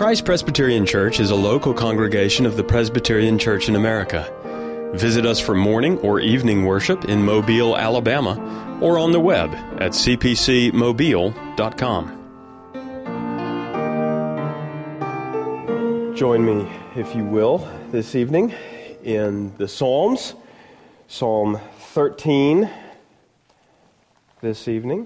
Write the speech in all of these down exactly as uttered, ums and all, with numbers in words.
Christ Presbyterian Church is a local congregation of the Presbyterian Church in America. Visit us for morning or evening worship in Mobile, Alabama, or on the web at c p c mobile dot com. Join me, if you will, this evening in the Psalms, Psalm thirteen this evening.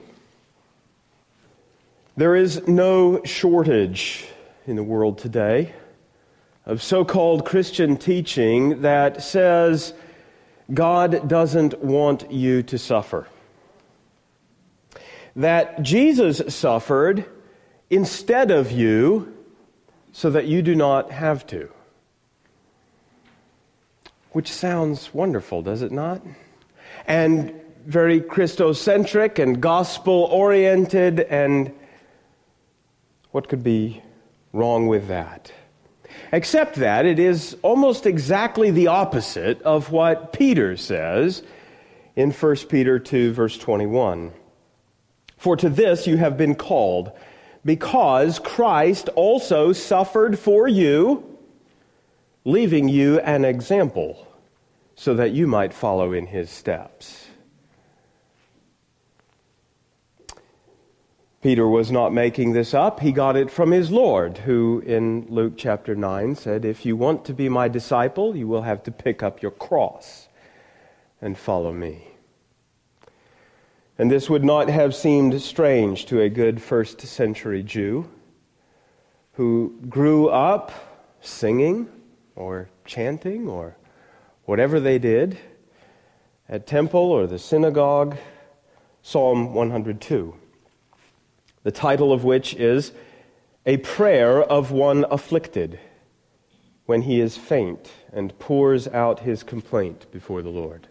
There is no shortage in the world today of so-called Christian teaching that says God doesn't want you to suffer. That Jesus suffered instead of you so that you do not have to. Which sounds wonderful, does it not? And very Christocentric and gospel-oriented, and what could be wrong with that? Except that it is almost exactly the opposite of what Peter says in First Peter two, verse twenty-one. For to this you have been called, because Christ also suffered for you, leaving you an example, so that you might follow in his steps. Peter was not making this up. He got it from his Lord, who in Luke chapter nine said, if you want to be my disciple, you will have to pick up your cross and follow me. And this would not have seemed strange to a good first century Jew who grew up singing or chanting or whatever they did at temple or the synagogue, Psalm one hundred two. The title of which is A Prayer of One Afflicted, when he is faint and pours out his complaint before the Lord.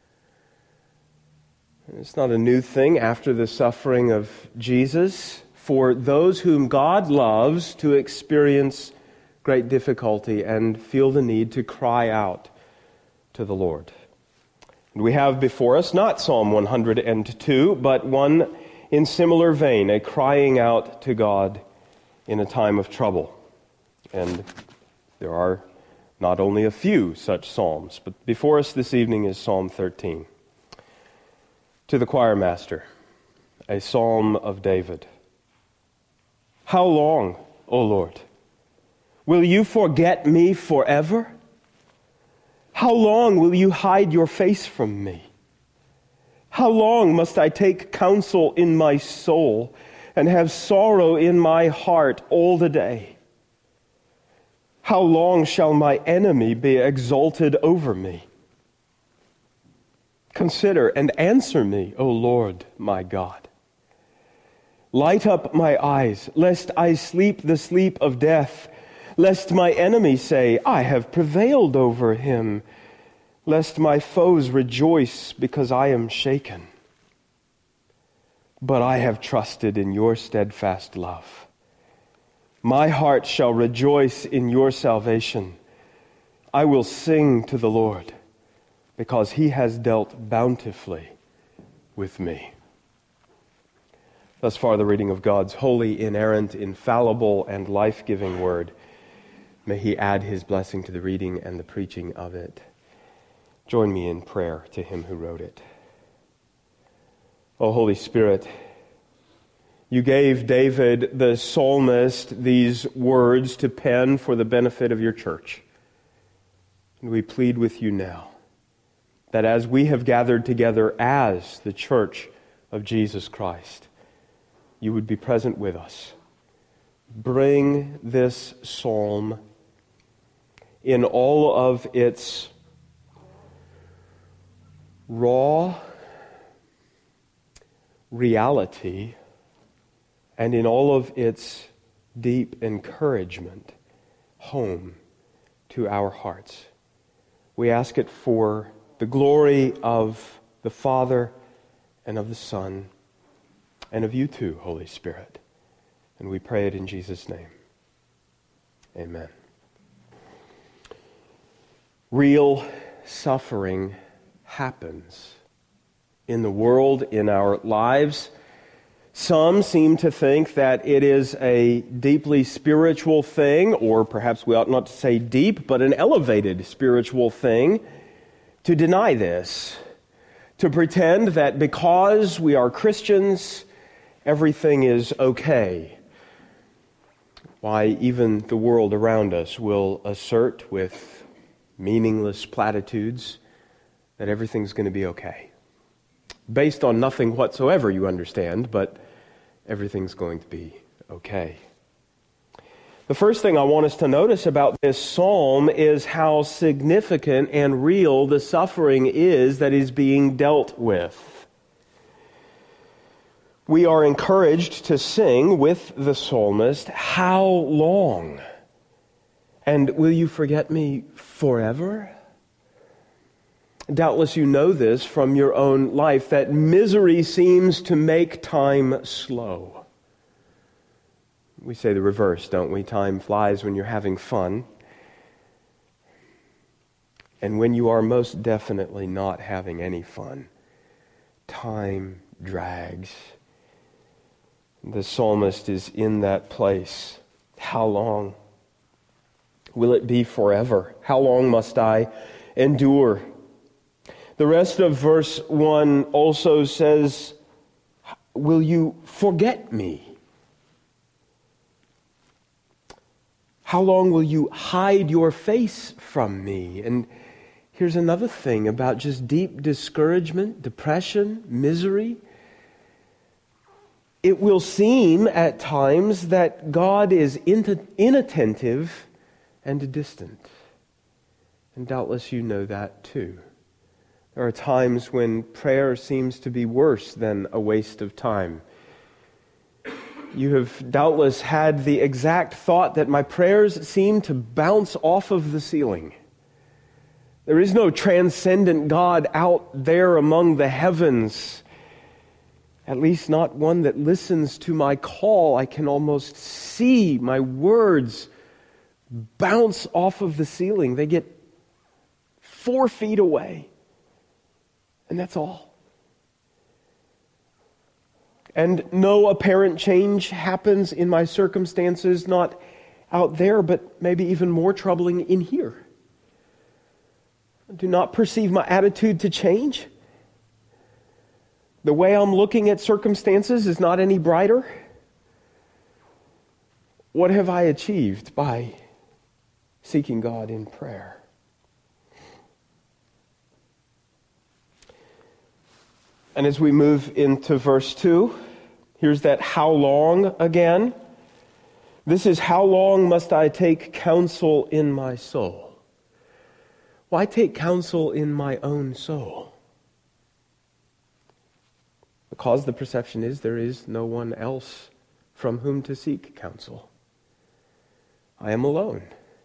It's not a new thing after the suffering of Jesus for those whom God loves to experience great difficulty and feel the need to cry out to the Lord. And we have before us not Psalm one hundred two, but one in similar vein, a crying out to God in a time of trouble. And there are not only a few such psalms, but before us this evening is Psalm thirteen. To the choir master, a psalm of David. How long, O Lord, will you forget me forever? How long will you hide your face from me? How long must I take counsel in my soul and have sorrow in my heart all the day? How long shall my enemy be exalted over me? Consider and answer me, O Lord my God. Light up my eyes, lest I sleep the sleep of death, lest my enemy say, I have prevailed over him, lest my foes rejoice because I am shaken. But I have trusted in your steadfast love. My heart shall rejoice in your salvation. I will sing to the Lord, because he has dealt bountifully with me. Thus far, the reading of God's holy, inerrant, infallible, and life-giving word. May he add his blessing to the reading and the preaching of it. Join me in prayer to him who wrote it. O Holy Spirit, you gave David the psalmist these words to pen for the benefit of your church. And we plead with you now that as we have gathered together as the church of Jesus Christ, you would be present with us. Bring this psalm in all of its raw reality and in all of its deep encouragement home to our hearts. We ask it for the glory of the Father and of the Son and of you too, Holy Spirit. And we pray it in Jesus' name. Amen. Real suffering happens in the world, in our lives. Some seem to think that it is a deeply spiritual thing, or perhaps we ought not to say deep, but an elevated spiritual thing, to deny this, to pretend that because we are Christians, everything is okay. Why, even the world around us will assert with meaningless platitudes that everything's going to be okay. Based on nothing whatsoever, you understand, but everything's going to be okay. The first thing I want us to notice about this psalm is how significant and real the suffering is that is being dealt with. We are encouraged to sing with the psalmist, "How long? And will you forget me forever?" Doubtless you know this from your own life, that misery seems to make time slow. We say the reverse, don't we? Time flies when you're having fun. And when you are most definitely not having any fun, time drags. The psalmist is in that place. How long? Will it be forever? How long must I endure? The rest of verse one also says, "Will you forget me? How long will you hide your face from me?" And here's another thing about just deep discouragement, depression, misery. It will seem at times that God is inattentive and distant. And doubtless you know that too. There are times when prayer seems to be worse than a waste of time. You have doubtless had the exact thought that my prayers seem to bounce off of the ceiling. There is no transcendent God out there among the heavens, at least not one that listens to my call. I can almost see my words bounce off of the ceiling. They get four feet away. And that's all. And no apparent change happens in my circumstances, not out there, but maybe even more troubling in here. I do not perceive my attitude to change. The way I'm looking at circumstances is not any brighter. What have I achieved by seeking God in prayer? And as we move into verse two, here's that "how long" again. This is, "How long must I take counsel in my soul?" Why take counsel in my own soul? Because the perception is there is no one else from whom to seek counsel. I am alone.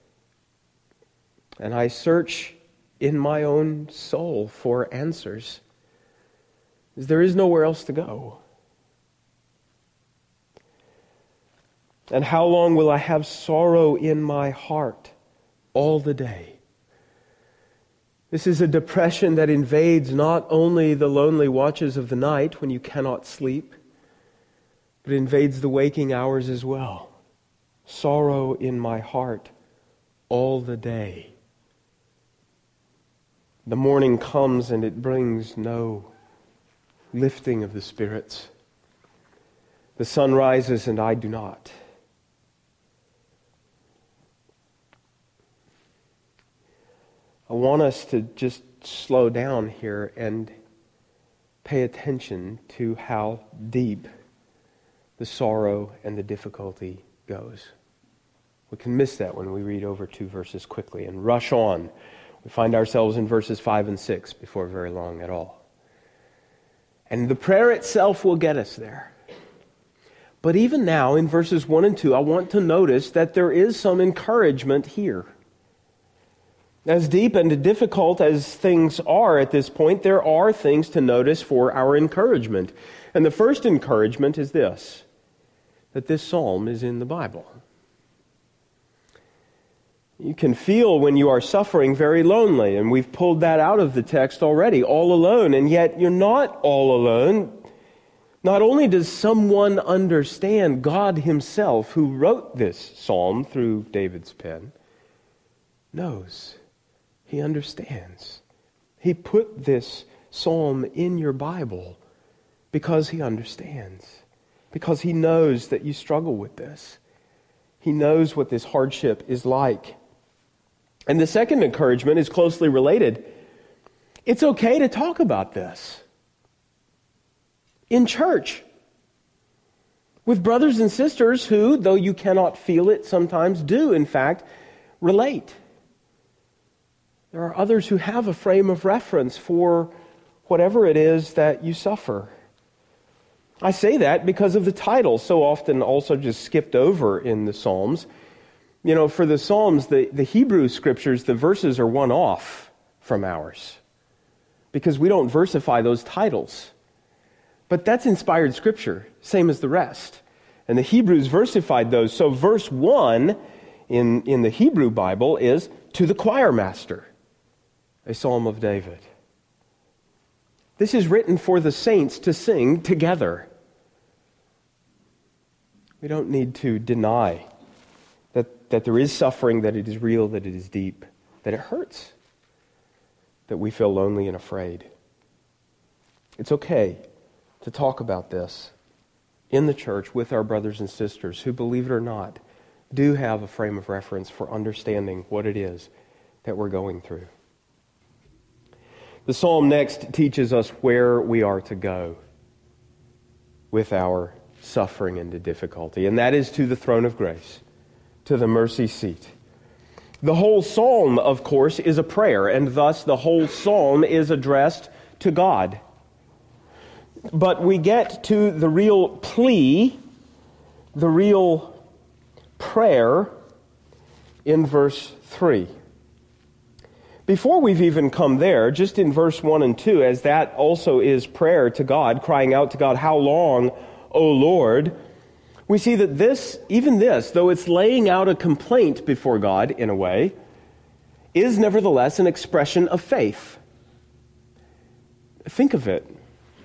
And I search in my own soul for answers. There is nowhere else to go. And how long will I have sorrow in my heart? All the day. This is a depression that invades not only the lonely watches of the night when you cannot sleep, but invades the waking hours as well. Sorrow in my heart all the day. The morning comes and it brings no lifting of the spirits. The sun rises and I do not. I want us to just slow down here and pay attention to how deep the sorrow and the difficulty goes. We can miss that when we read over two verses quickly and rush on. We find ourselves in verses five and six before very long at all. And the prayer itself will get us there. But even now, in verses one and two, I want to notice that there is some encouragement here. As deep and difficult as things are at this point, there are things to notice for our encouragement. And the first encouragement is this, that this psalm is in the Bible. You can feel when you are suffering very lonely, and we've pulled that out of the text already, all alone, and yet you're not all alone. Not only does someone understand, God himself, who wrote this psalm through David's pen, knows. He understands. He put this psalm in your Bible because he understands. Because he knows that you struggle with this. He knows what this hardship is like. And the second encouragement is closely related. It's okay to talk about this in church with brothers and sisters who, though you cannot feel it, sometimes do, in fact, relate. There are others who have a frame of reference for whatever it is that you suffer. I say that because of the title, so often also just skipped over in the Psalms. You know, for the Psalms, the, the Hebrew scriptures, the verses are one off from ours because we don't versify those titles. But that's inspired scripture, same as the rest. And the Hebrews versified those. So verse one in, in the Hebrew Bible is, to the choir master, a psalm of David. This is written for the saints to sing together. We don't need to deny that, that there is suffering, that it is real, that it is deep, that it hurts, that we feel lonely and afraid. It's okay to talk about this in the church with our brothers and sisters who, believe it or not, do have a frame of reference for understanding what it is that we're going through. The psalm next teaches us where we are to go with our suffering and difficulty, and that is to the throne of grace, to the mercy seat. The whole psalm, of course, is a prayer, and thus the whole psalm is addressed to God. But we get to the real plea, the real prayer in verse three. Before we've even come there, just in verse one and two, as that also is prayer to God, crying out to God, "How long, O Lord?" we see that this, even this, though it's laying out a complaint before God in a way, is nevertheless an expression of faith. Think of it.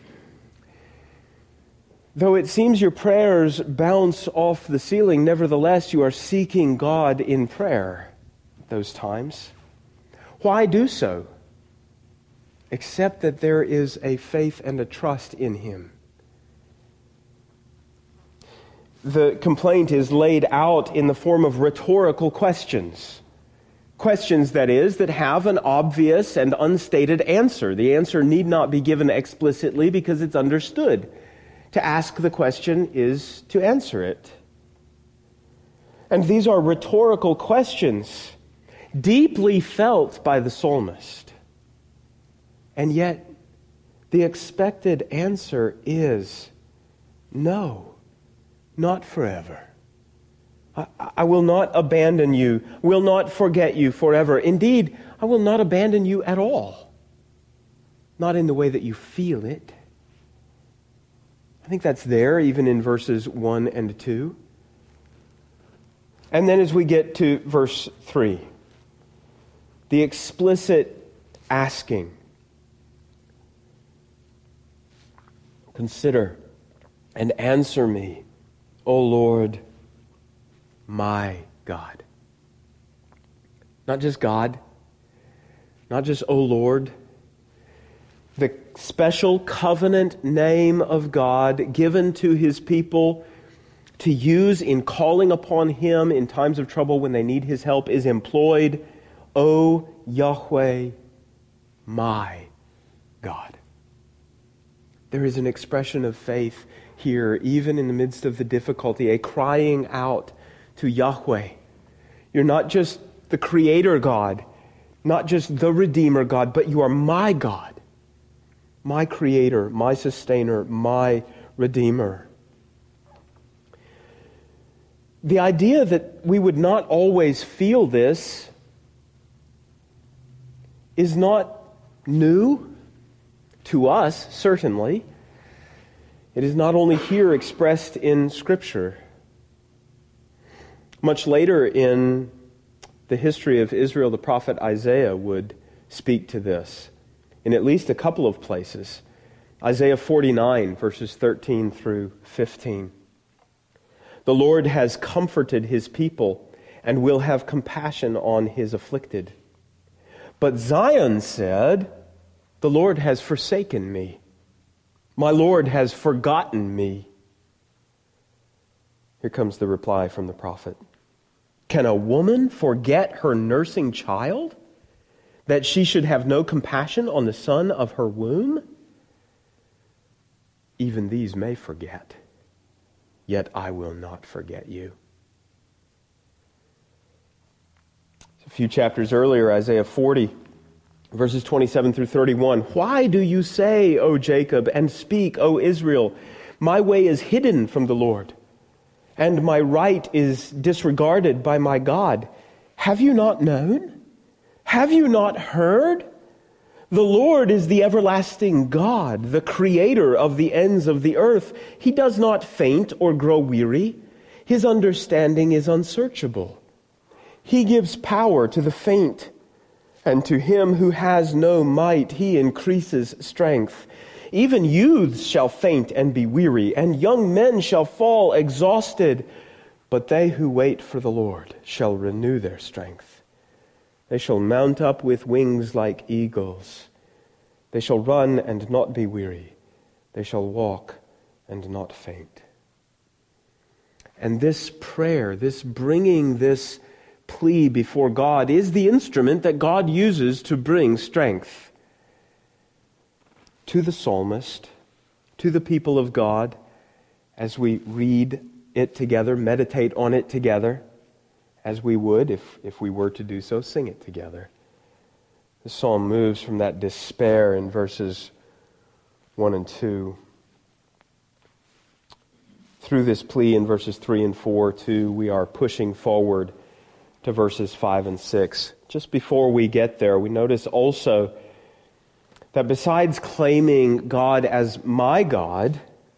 Though it seems your prayers bounce off the ceiling, nevertheless you are seeking God in prayer those times. Why do so? Except that there is a faith and a trust in Him. The complaint is laid out in the form of rhetorical questions. Questions, that is, that have an obvious and unstated answer. The answer need not be given explicitly because it's understood. To ask the question is to answer it. And these are rhetorical questions, deeply felt by the psalmist. And yet, the expected answer is no, not forever. I, I will not abandon you, will not forget you forever. Indeed, I will not abandon you at all. Not in the way that you feel it. I think that's there even in verses one and two. And then as we get to verse three, the explicit asking. Consider and answer me, O Lord, my God. Not just God, not just O Lord, the special covenant name of God given to His people to use in calling upon Him in times of trouble when they need His help is employed, O Yahweh, my God. There is an expression of faith here, even in the midst of the difficulty, a crying out to Yahweh. You're not just the Creator God, not just the Redeemer God, but you are my God. My Creator, my Sustainer, my Redeemer. The idea that we would not always feel this is not new to us, certainly. It is not only here expressed in Scripture. Much later in the history of Israel, the prophet Isaiah would speak to this in at least a couple of places. Isaiah forty-nine, verses thirteen through fifteen. The Lord has comforted his people and will have compassion on his afflicted. But Zion said, the Lord has forsaken me. My Lord has forgotten me. Here comes the reply from the prophet. Can a woman forget her nursing child, that she should have no compassion on the son of her womb? Even these may forget, yet I will not forget you. A few chapters earlier, Isaiah forty, verses twenty-seven through thirty-one. Why do you say, O Jacob, and speak, O Israel, my way is hidden from the Lord, and my right is disregarded by my God? Have you not known? Have you not heard? The Lord is the everlasting God, the creator of the ends of the earth. He does not faint or grow weary. His understanding is unsearchable. He gives power to the faint, and to him who has no might, he increases strength. Even youths shall faint and be weary, and young men shall fall exhausted. But they who wait for the Lord shall renew their strength. They shall mount up with wings like eagles. They shall run and not be weary. They shall walk and not faint. And this prayer, this bringing this plea before God, is the instrument that God uses to bring strength to the psalmist, to the people of God, as we read it together, meditate on it together, as we would if, if we were to do so, sing it together. The psalm moves from that despair in verses one and two through this plea in verses three and four to we are pushing forward to verses five and six. Just before we get there, we notice also that besides claiming God as my God,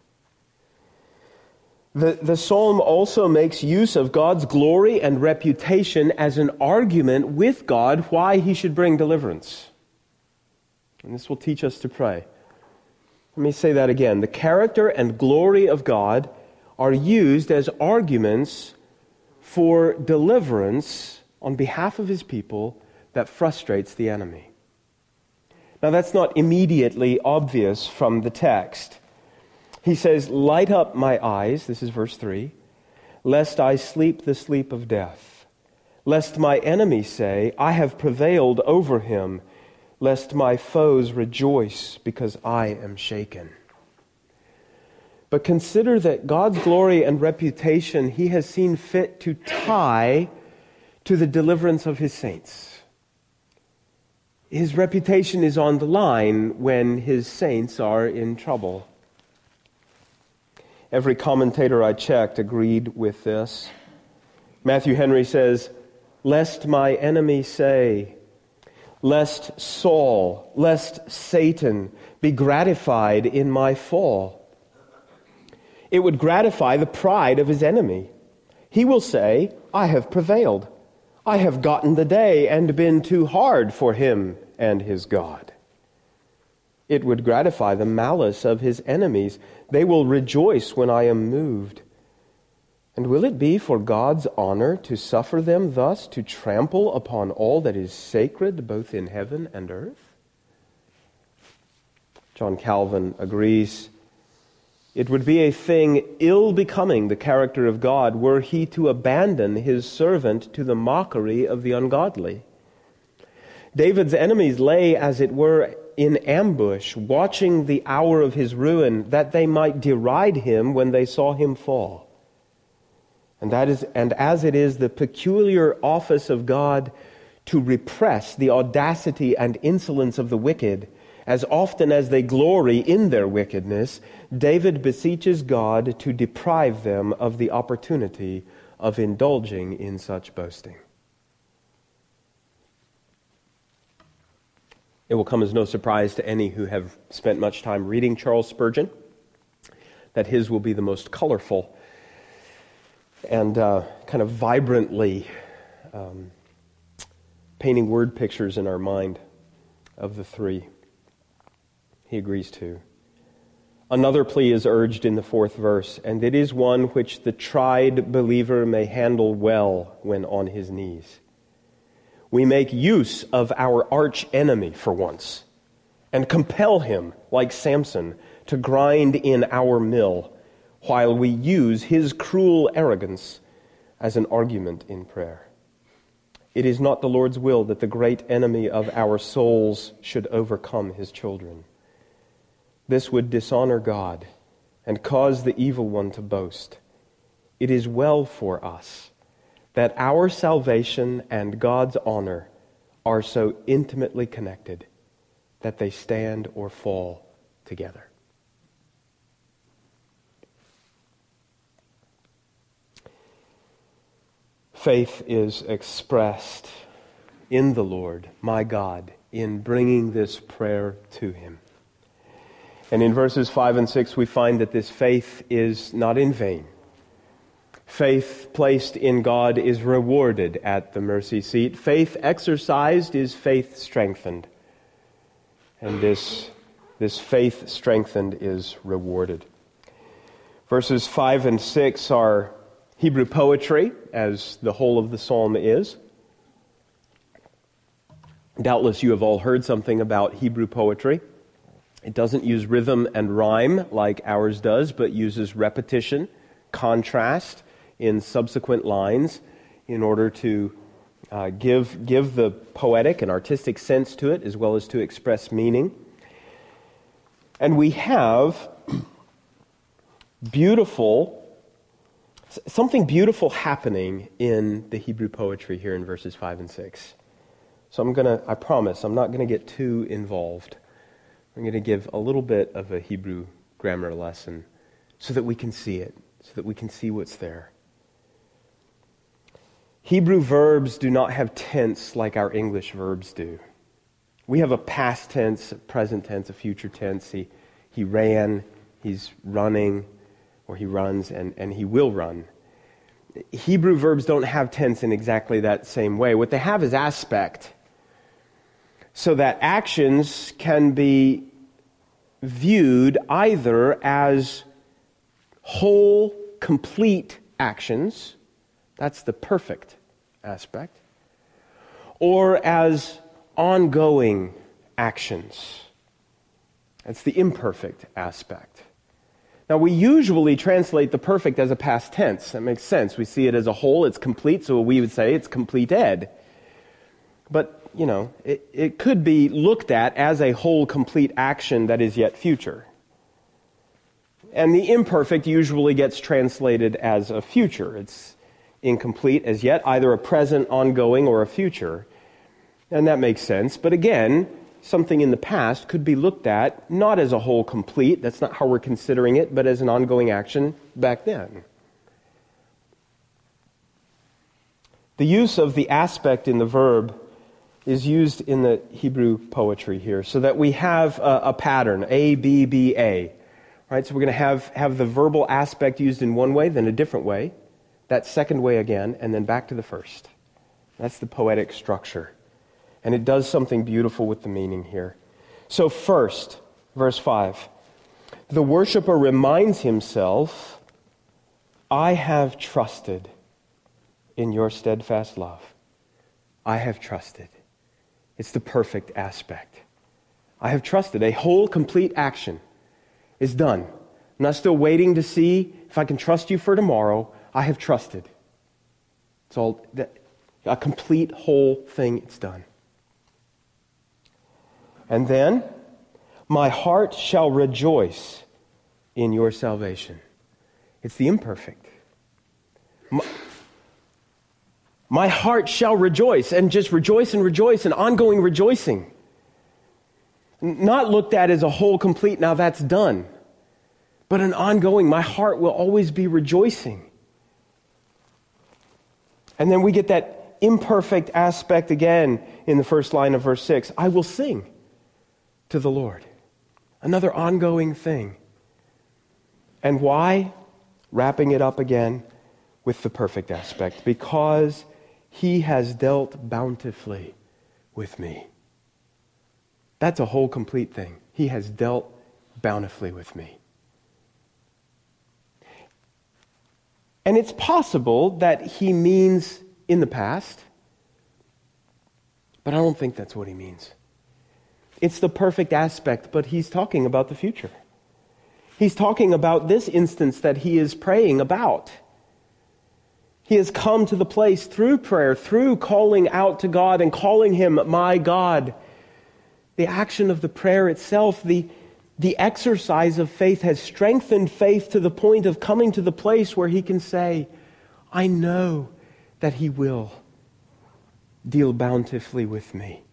The, the psalm also makes use of God's glory and reputation as an argument with God why he should bring deliverance. And this will teach us to pray. Let me say that again. The character and glory of God are used as arguments for deliverance on behalf of his people that frustrates the enemy. Now that's not immediately obvious from the text. He says, light up my eyes, this is verse three, lest I sleep the sleep of death, lest my enemies say, I have prevailed over him, lest my foes rejoice because I am shaken. But consider that God's glory and reputation he has seen fit to tie to the deliverance of his saints. His reputation is on the line when his saints are in trouble. Every commentator I checked agreed with this. Matthew Henry says, lest my enemies say, lest Saul, lest Satan be gratified in my fall. It would gratify the pride of his enemy. He will say, I have prevailed. I have gotten the day and been too hard for him and his God. It would gratify the malice of his enemies. They will rejoice when I am moved. And will it be for God's honor to suffer them thus to trample upon all that is sacred, both in heaven and earth? John Calvin agrees. It would be a thing ill-becoming the character of God were he to abandon his servant to the mockery of the ungodly. David's enemies lay, as it were, in ambush, watching the hour of his ruin, that they might deride him when they saw him fall. And that is, and as it is the peculiar office of God to repress the audacity and insolence of the wicked, as often as they glory in their wickedness, David beseeches God to deprive them of the opportunity of indulging in such boasting. It will come as no surprise to any who have spent much time reading Charles Spurgeon that his will be the most colorful and uh, kind of vibrantly um, painting word pictures in our mind of the three. He agrees too. Another plea is urged in the fourth verse, and it is one which the tried believer may handle well when on his knees. We make use of our arch enemy for once, and compel him, like Samson, to grind in our mill, while we use his cruel arrogance as an argument in prayer. It is not the Lord's will that the great enemy of our souls should overcome his children. This would dishonor God and cause the evil one to boast. It is well for us that our salvation and God's honor are so intimately connected that they stand or fall together. Faith is expressed in the Lord, my God, in bringing this prayer to him. And in verses five and six, we find that this faith is not in vain. Faith placed in God is rewarded at the mercy seat. Faith exercised is faith strengthened. And this, this faith strengthened is rewarded. Verses five and six are Hebrew poetry, as the whole of the psalm is. Doubtless you have all heard something about Hebrew poetry. It doesn't use rhythm and rhyme like ours does, but uses repetition, contrast in subsequent lines in order to uh, give, give the poetic and artistic sense to it, as well as to express meaning. And we have beautiful, something beautiful happening in the Hebrew poetry here in verses five and six. So I'm going to, I promise, I'm not going to get too involved. I'm going to give a little bit of a Hebrew grammar lesson so that we can see it, so that we can see what's there. Hebrew verbs do not have tense like our English verbs do. We have a past tense, a present tense, a future tense. He, he ran, he's running, or he runs, and, and he will run. Hebrew verbs don't have tense in exactly that same way. What they have is aspect, so that actions can be viewed either as whole, complete actions, that's the perfect aspect, or as ongoing actions, that's the imperfect aspect. Now, we usually translate the perfect as a past tense. That makes sense. We see it as a whole, it's complete, so we would say it's completed. But, you know, it, it could be looked at as a whole, complete action that is yet future. And the imperfect usually gets translated as a future. It's incomplete as yet, either a present, ongoing, or a future. And that makes sense. But again, something in the past could be looked at not as a whole complete, that's not how we're considering it, but as an ongoing action back then. The use of the aspect in the verb is used in the Hebrew poetry here, so that we have a, a pattern, A, B, B, A. Right? So we're going to have, have the verbal aspect used in one way, then a different way, that second way again, and then back to the first. That's the poetic structure. And it does something beautiful with the meaning here. So first, verse five, the worshiper reminds himself, I have trusted in your steadfast love. I have trusted. It's the perfect aspect. I have trusted. A whole, complete action is done. I'm not still waiting to see if I can trust you for tomorrow. I have trusted. It's all a complete, whole thing. It's done. And then, my heart shall rejoice in your salvation. It's the imperfect. My, my heart shall rejoice, and just rejoice and rejoice, and ongoing rejoicing. Not looked at as a whole, complete, now that's done. But an ongoing, my heart will always be rejoicing. And then we get that imperfect aspect again in the first line of verse six. I will sing to the Lord. Another ongoing thing. And why? Wrapping it up again with the perfect aspect. Because he has dealt bountifully with me. That's a whole complete thing. He has dealt bountifully with me. And it's possible that he means in the past, but I don't think that's what he means. It's the perfect aspect, but he's talking about the future. He's talking about this instance that he is praying about. He has come to the place through prayer, through calling out to God and calling him my God. The action of the prayer itself, the, the exercise of faith has strengthened faith to the point of coming to the place where he can say, I know that he will deal bountifully with me.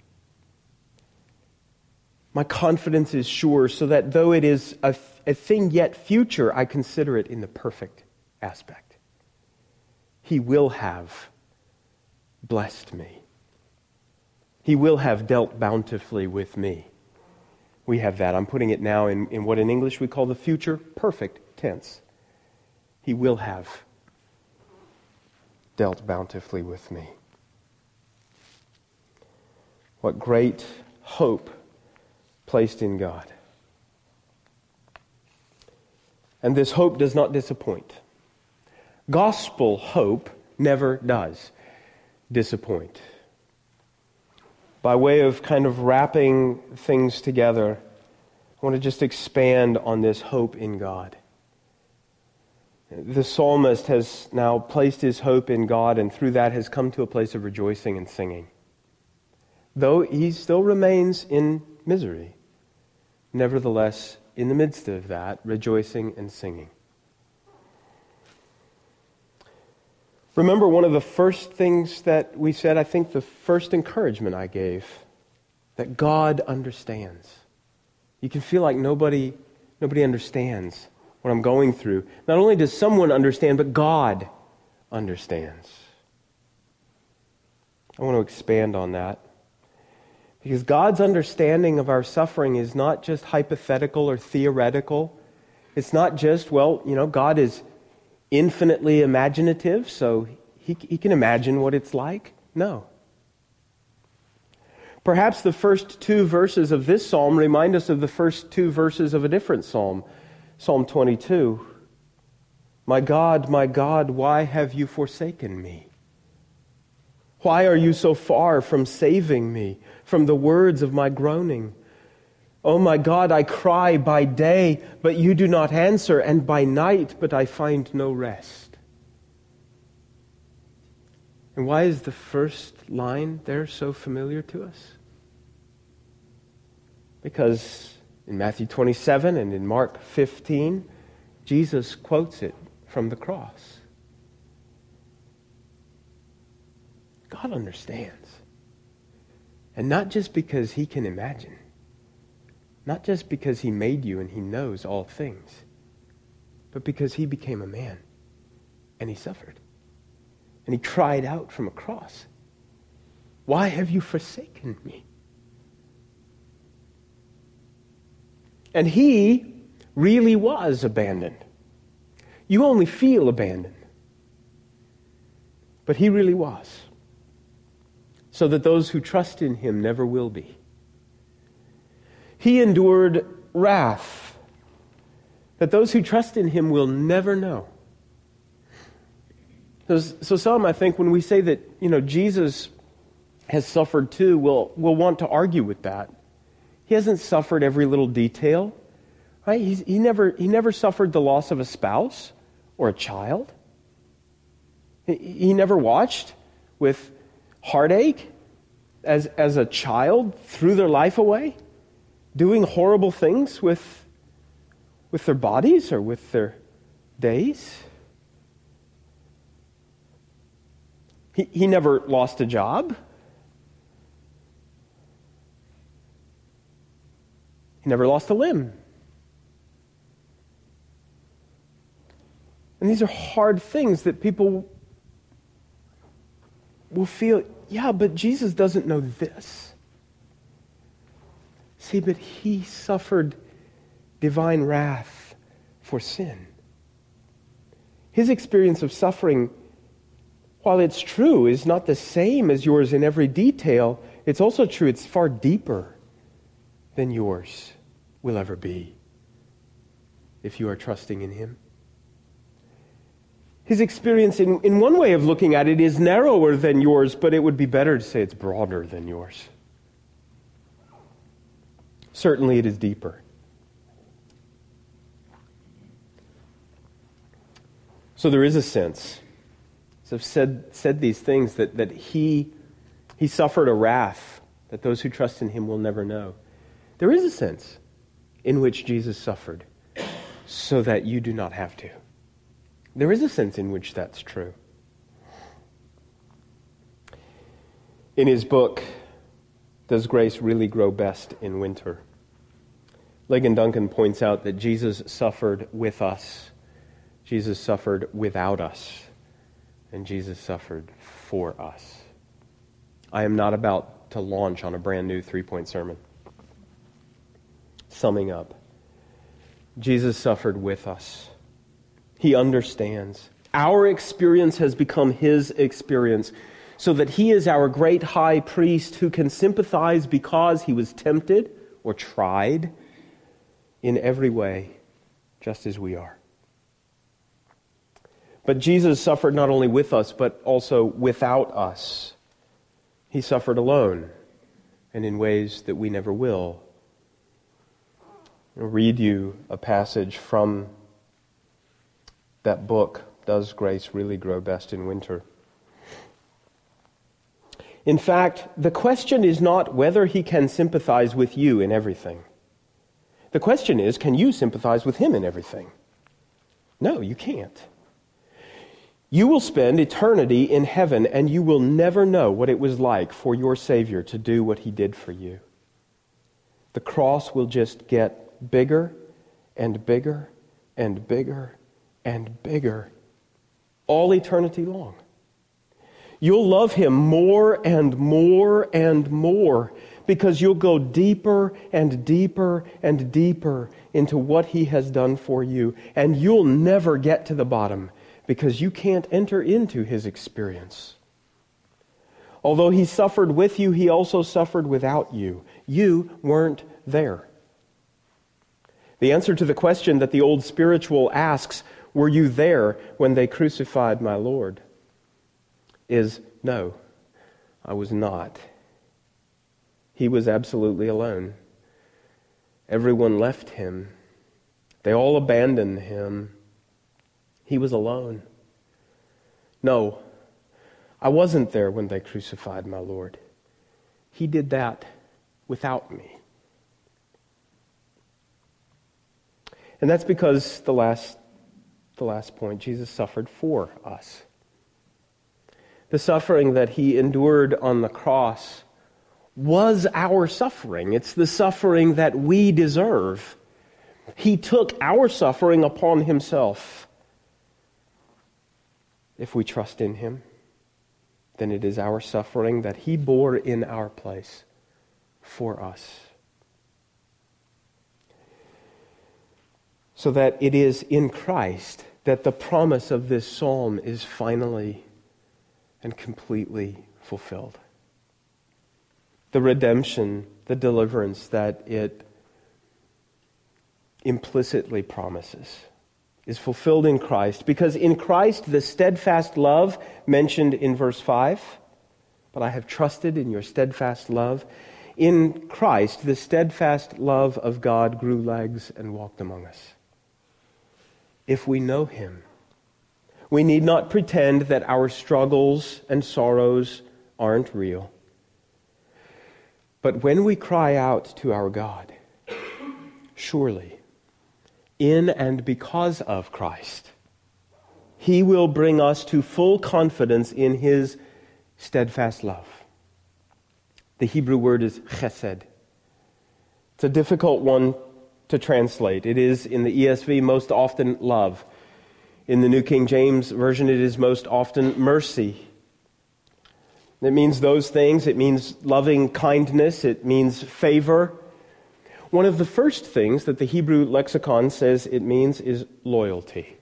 My confidence is sure, so that though it is a, a thing yet future, I consider it in the perfect aspect. He will have blessed me. He will have dealt bountifully with me. We have that. I'm putting it now in, in what in English we call the future perfect tense. He will have dealt bountifully with me. What great hope placed in God. And this hope does not disappoint. Gospel hope never does disappoint. By way of kind of wrapping things together, I want to just expand on this hope in God. The psalmist has now placed his hope in God, and through that has come to a place of rejoicing and singing. Though he still remains in misery, nevertheless, in the midst of that, rejoicing and singing. Remember one of the first things that we said, I think the first encouragement I gave, that God understands. You can feel like nobody, nobody understands what I'm going through. Not only does someone understand, but God understands. I want to expand on that. Because God's understanding of our suffering is not just hypothetical or theoretical. It's not just, well, you know, God is infinitely imaginative, so he, he can imagine what it's like. No. Perhaps the first two verses of this psalm remind us of the first two verses of a different psalm, Psalm twenty-two. My God, my God, why have you forsaken me? Why are you so far from saving me from the words of my groaning? Oh my God, I cry by day, but you do not answer, and by night, but I find no rest. And why is the first line there so familiar to us? Because in Matthew twenty-seven and in Mark fifteen, Jesus quotes it from the cross. God understands. And not just because he can imagine. Not just because he made you and he knows all things. But because he became a man. And he suffered. And he cried out from a cross. Why have you forsaken me? And he really was abandoned. You only feel abandoned. But he really was. So that those who trust in him never will be. He endured wrath that those who trust in him will never know. So, so some, I think, when we say that, you know, Jesus has suffered too, will will want to argue with that. He hasn't suffered every little detail, right? He's, he never he never suffered the loss of a spouse or a child. He, he never watched with heartache as as a child threw their life away, doing horrible things with with their bodies or with their days. He he never lost a job. He never lost a limb. And these are hard things that people will feel, yeah, but Jesus doesn't know this. See, but he suffered divine wrath for sin. His experience of suffering, while it's true, is not the same as yours in every detail. It's also true, it's far deeper than yours will ever be if you are trusting in him. His experience, in, in one way of looking at it, is narrower than yours, but it would be better to say it's broader than yours. Certainly it is deeper. So there is a sense, as I've said, said these things, that, that he, he suffered a wrath that those who trust in him will never know. There is a sense in which Jesus suffered so that you do not have to. There is a sense in which that's true. In his book, Does Grace Really Grow Best in Winter?, Ligon Duncan points out that Jesus suffered with us, Jesus suffered without us, and Jesus suffered for us. I am not about to launch on a brand new three-point sermon. Summing up, Jesus suffered with us. He understands. Our experience has become his experience, so that he is our great high priest who can sympathize because he was tempted or tried in every way, just as we are. But Jesus suffered not only with us, but also without us. He suffered alone, and in ways that we never will. I'll read you a passage from that book, Does Grace Really Grow Best in Winter? In fact, the question is not whether he can sympathize with you in everything. The question is, can you sympathize with him in everything? No, you can't. You will spend eternity in heaven, and you will never know what it was like for your Savior to do what he did for you. The cross will just get bigger and bigger and bigger and bigger all eternity long. You'll love him more and more and more because you'll go deeper and deeper and deeper into what he has done for you, and you'll never get to the bottom because you can't enter into his experience. Although he suffered with you, he also suffered without you. You weren't there. The answer to the question that the old spiritual asks, were you there when they crucified my Lord, is no, I was not. He was absolutely alone. Everyone left him. They all abandoned him. He was alone. No, I wasn't there when they crucified my Lord. He did that without me. And that's because the last, the last point, Jesus suffered for us. The suffering that he endured on the cross was our suffering. It's the suffering that we deserve. He took our suffering upon himself. If we trust in him, then it is our suffering that he bore in our place for us. So that it is in Christ that the promise of this psalm is finally and completely fulfilled. The redemption, the deliverance that it implicitly promises is fulfilled in Christ, because in Christ the steadfast love mentioned in verse five, but I have trusted in your steadfast love. In Christ the steadfast love of God grew legs and walked among us. If we know him, we need not pretend that our struggles and sorrows aren't real. But when we cry out to our God, surely, in and because of Christ, he will bring us to full confidence in his steadfast love. The Hebrew word is chesed. It's a difficult one to translate. It is, in the E S V, most often love. In the New King James Version, it is most often mercy. It means those things. It means loving kindness. It means favor. One of the first things that the Hebrew lexicon says it means is loyalty.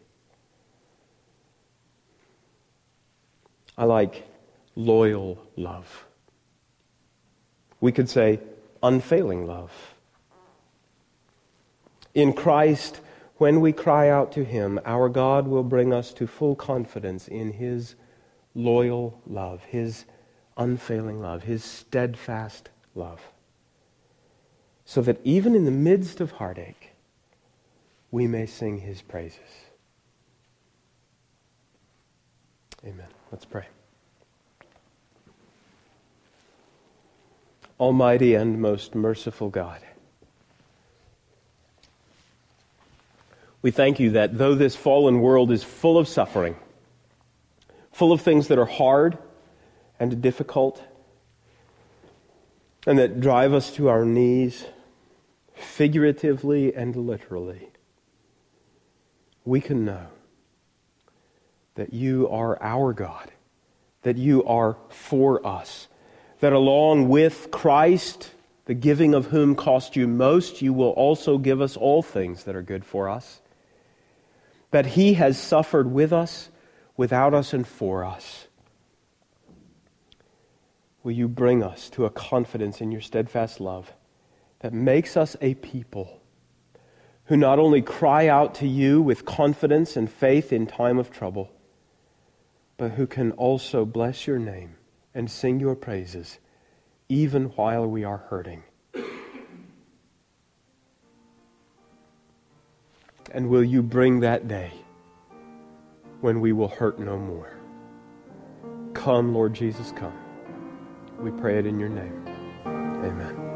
I like loyal love. We could say unfailing love. In Christ, when we cry out to Him, our God will bring us to full confidence in His loyal love, His unfailing love, His steadfast love. So that even in the midst of heartache, we may sing His praises. Amen. Let's pray. Almighty and most merciful God, we thank You that though this fallen world is full of suffering, full of things that are hard and difficult, and that drive us to our knees, figuratively and literally, we can know that You are our God, that You are for us, that along with Christ, the giving of whom cost You most, You will also give us all things that are good for us, that He has suffered with us, without us, and for us. Will You bring us to a confidence in Your steadfast love that makes us a people who not only cry out to You with confidence and faith in time of trouble, but who can also bless Your name and sing Your praises even while we are hurting. And will You bring that day when we will hurt no more? Come, Lord Jesus, come. We pray it in Your name. Amen.